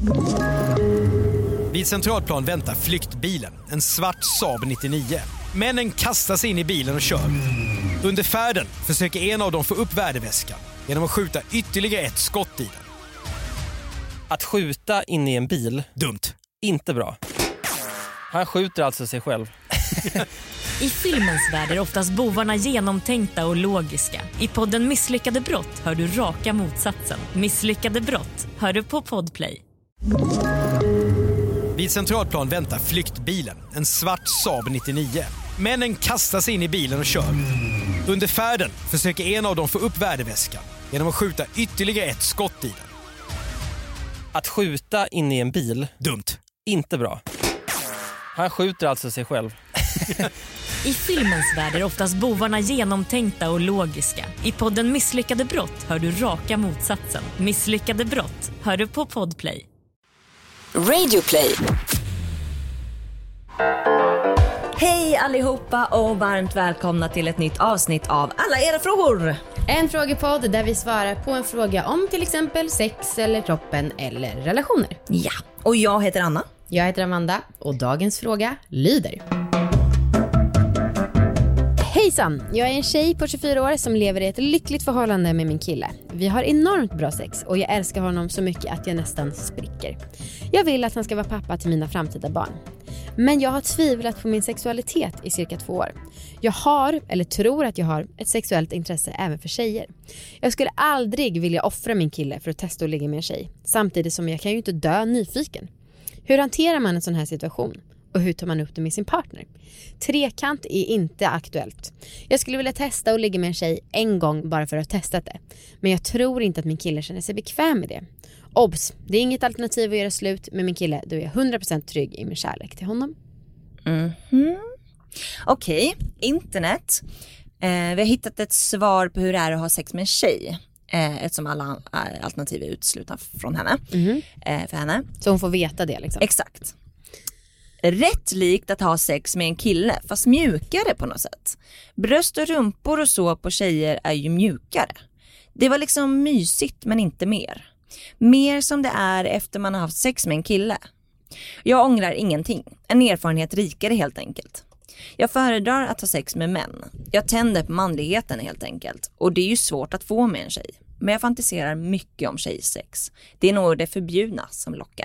Vid Centralplan väntar flyktbilen, en svart Saab 99. Männen kastar sig in i bilen och kör. Under färden försöker en av dem få upp värdeväskan genom att skjuta ytterligare ett skott i den. Att skjuta in i en bil, Dumt. inte bra. Han skjuter alltså sig själv. I filmens värld är oftast bovarna genomtänkta och logiska. I podden Misslyckade brott hör du raka motsatsen. Misslyckade brott hör du på Podplay. Vid Centralplan väntar flyktbilen, en svart Saab 99. Männen kastar sig in i bilen och kör. Under färden försöker en av dem få upp värdeväskan genom att skjuta ytterligare ett skott i den. Att skjuta in i en bil, Dumt. inte bra. Han skjuter alltså sig själv. I filmens värld är oftast bovarna genomtänkta och logiska. I podden Misslyckade brott hör du raka motsatsen. Misslyckade brott hör du på Podplay. Radioplay. Hej allihopa och varmt välkomna till ett nytt avsnitt av Alla era frågor. En frågepodd där vi svarar på en fråga om till exempel sex eller kroppen eller relationer. Ja, och jag heter Anna. Jag heter Amanda och dagens fråga lyder: Hejsan, jag är en tjej på 24 år som lever i ett lyckligt förhållande med min kille. Vi har enormt bra sex och jag älskar honom så mycket att jag nästan spricker. Jag vill att han ska vara pappa till mina framtida barn. Men jag har tvivlat på min sexualitet i cirka 2 år. Jag har, eller tror att jag har, ett sexuellt intresse även för tjejer. Jag skulle aldrig vilja offra min kille för att testa att ligga med en tjej. Samtidigt som jag kan ju inte dö nyfiken. Hur hanterar man en sån här situation? Och hur tar man upp det med sin partner? Trekant är inte aktuellt. Jag skulle vilja testa att ligga med en tjej en gång bara för att ha testat det. Men jag tror inte att min kille känner sig bekväm med det. Obs, det är inget alternativ att göra slut med min kille. Då är jag 100% trygg i min kärlek till honom. Okej, internet. Vi har hittat ett svar på hur det är att ha sex med en tjej. Eftersom alla alternativ är utslutna från henne. För henne. Så hon får veta det liksom. Exakt. Rätt likt att ha sex med en kille, fast mjukare på något sätt. Bröst och rumpor och så på tjejer är ju mjukare. Det var liksom mysigt men inte mer. Mer som det är efter man har haft sex med en kille. Jag ångrar ingenting. En erfarenhet rikare helt enkelt. Jag föredrar att ha sex med män. Jag tänder på manligheten helt enkelt. Och det är ju svårt att få med en tjej. Men jag fantiserar mycket om tjejsex. Det är nog det förbjudna som lockar.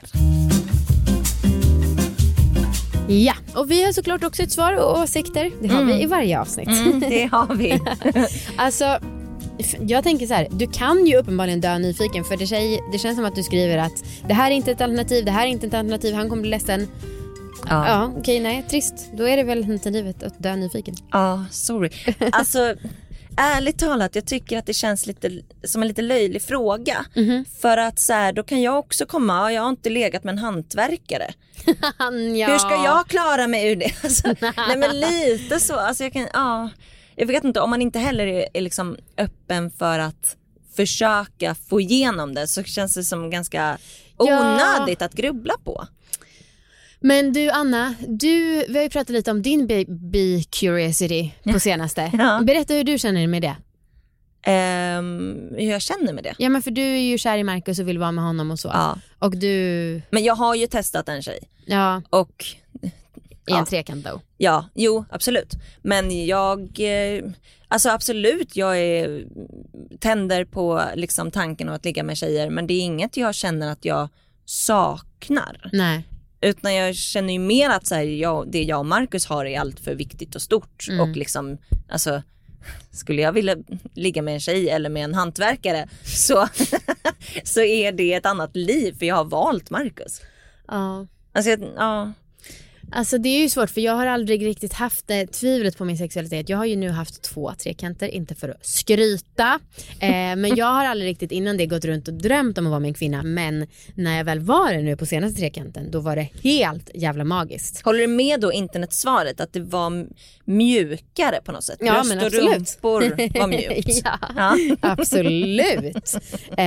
Ja, och vi har såklart också ett svar och åsikter. Det har vi i varje avsnitt. Det har vi. Alltså, jag tänker så här, du kan ju uppenbarligen dö nyfiken. För det känns som att du skriver att det här är inte ett alternativ, det här är inte ett alternativ, han kommer bli ledsen. Ja, okej, nej, trist. Då är det väl alternativet att dö nyfiken. Ja, sorry. Alltså, ärligt talat, jag tycker att det känns lite som en lite löjlig fråga. För att så här, då kan jag också komma, jag har inte legat med en hantverkare. Ja. Hur ska jag klara mig ur det? Alltså, nej men lite så, alltså jag vet inte, om man inte heller är liksom öppen för att försöka få igenom det, så känns det som ganska onödigt att grubbla på. Men du Anna, vi har ju pratat lite om din baby curiosity på senaste. Ja. Berätta hur du känner med det. Hur jag känner med det. Ja, men för du är ju kär i Marcus och vill vara med honom och så. Ja. Och du... Men jag har ju testat en tjej. Ja. Och... I en trekant då. Ja, jo, absolut. Men alltså absolut, jag tänder på liksom tanken av att ligga med tjejer. Men det är inget jag känner att jag saknar. Nej. Utan jag känner ju mer att så här, det jag och Marcus har är allt för viktigt och stort. Och liksom, alltså, skulle jag vilja ligga med en tjej eller med en hantverkare så är det ett annat liv. För jag har valt Marcus. Ja. Alltså, det är ju svårt, för jag har aldrig riktigt haft tvivlet på min sexualitet. Jag har ju nu haft 2 trekanter, inte för att skryta. Men jag har aldrig riktigt innan det gått runt och drömt om att vara med en kvinna. Men när jag väl var det nu på senaste trekanten, då var det helt jävla magiskt. Håller du med då internetsvaret att det var mjukare på något sätt? Ja, men absolut. Och rumpor var mjukt. Ja, absolut.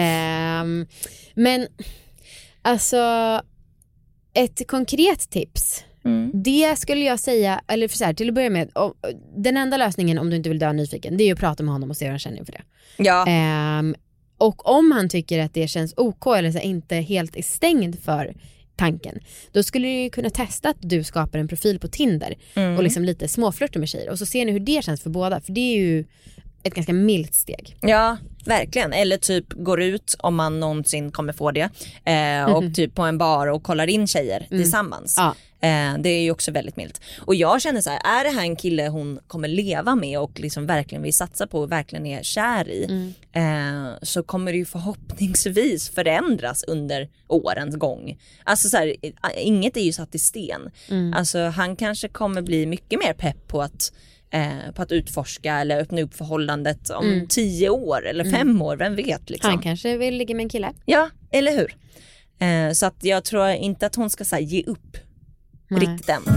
Men alltså, ett konkret tips. Det skulle jag säga, eller för så här, till att börja med, den enda lösningen om du inte vill dö nyfiken, det är ju att prata med honom och se hur han känner för det. Ja. Och om han tycker att det känns OK eller så inte helt är stängd för tanken, då skulle du ju kunna testa att du skapar en profil på Tinder och liksom lite småflörter med tjejer. Och så ser ni hur det känns för båda, för det är ju ett ganska milt steg. Ja, verkligen. Eller typ går ut, om man någonsin kommer få det, och typ på en bar och kollar in tjejer tillsammans. Ja. Det är ju också väldigt milt. Och jag känner så här, är det här en kille hon kommer leva med och liksom verkligen vill satsa på och verkligen är kär i, så kommer det ju förhoppningsvis förändras under årens gång. Alltså så här, inget är ju satt i sten. Alltså han kanske kommer bli mycket mer pepp på att utforska eller öppna upp förhållandet om 10 år eller 5 år, vem vet liksom. Han kanske vill ligga med en kille. Ja, eller hur? Så att jag tror inte att hon ska så här, ge upp riktigt än.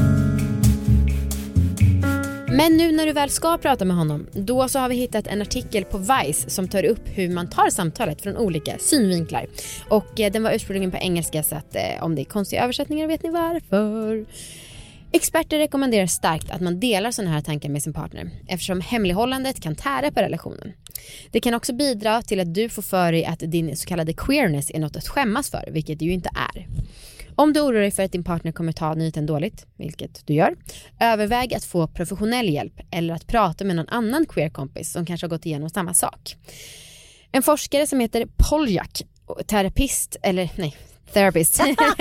Men nu när du väl ska prata med honom, då så har vi hittat en artikel på Vice som tar upp hur man tar samtalet från olika synvinklar. Och den var ursprungligen på engelska, så att om det är konstiga översättningar vet ni varför. Experter rekommenderar starkt att man delar sådana här tankar med sin partner, eftersom hemlighållandet kan tära på relationen. Det kan också bidra till att du får för dig att din så kallade queerness är något att skämmas för, vilket det ju inte är. Om du oroar dig för att din partner kommer ta nyheten dåligt, vilket du gör, överväg att få professionell hjälp eller att prata med någon annan queer-kompis som kanske har gått igenom samma sak. En forskare som heter Poljak, terapeut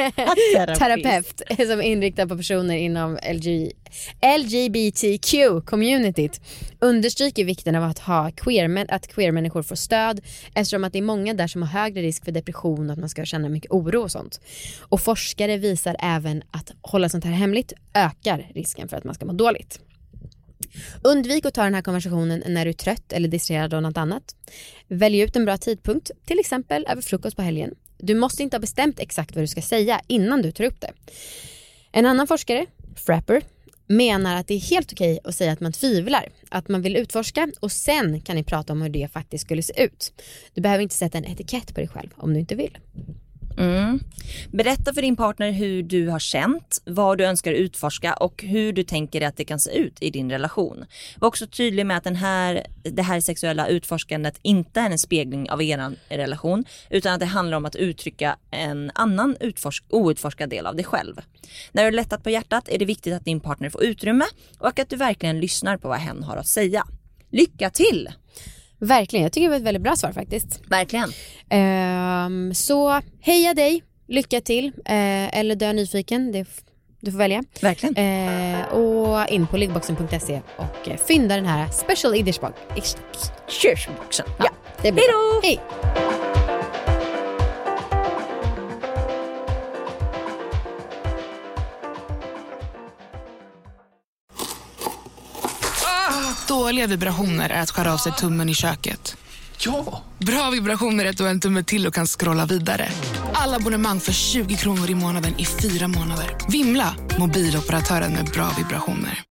som är inriktad på personer inom LGBTQ-communityt, understryker vikten av att queer-människor får stöd, eftersom att det är många där som har högre risk för depression och att man ska känna mycket oro och sånt. Och forskare visar även att hålla sånt här hemligt ökar risken för att man ska må dåligt. Undvik att ta den här konversationen när du är trött eller distraherad av något annat. Välj ut en bra tidpunkt, till exempel över frukost på helgen. Du måste inte ha bestämt exakt vad du ska säga innan du tar upp det. En annan forskare, Frapper, menar att det är helt okej att säga att man tvivlar, att man vill utforska, och sen kan ni prata om hur det faktiskt skulle se ut. Du behöver inte sätta en etikett på dig själv om du inte vill. Berätta för din partner hur du har känt, vad du önskar utforska och hur du tänker att det kan se ut i din relation. Var också tydlig med att det här sexuella utforskandet inte är en spegling av er relation, utan att det handlar om att uttrycka en annan outforskad del av dig själv. När du är lättat på hjärtat är det viktigt att din partner får utrymme och att du verkligen lyssnar på vad hen har att säga. Lycka till! Verkligen, jag tycker det var ett väldigt bra svar faktiskt. Verkligen. Så heja dig, lycka till, eller dö nyfiken, du får välja. Verkligen. Och in på liggboxen.se och fynda den här special Körsboxen. Ja, det blir bra. Hej! Dåliga vibrationer är att skära av sig tummen i köket. Ja! Bra vibrationer är att du har en tumme till och kan scrolla vidare. Alla abonnemang för 20 kronor i månaden i 4 månader. Vimla, mobiloperatören med bra vibrationer.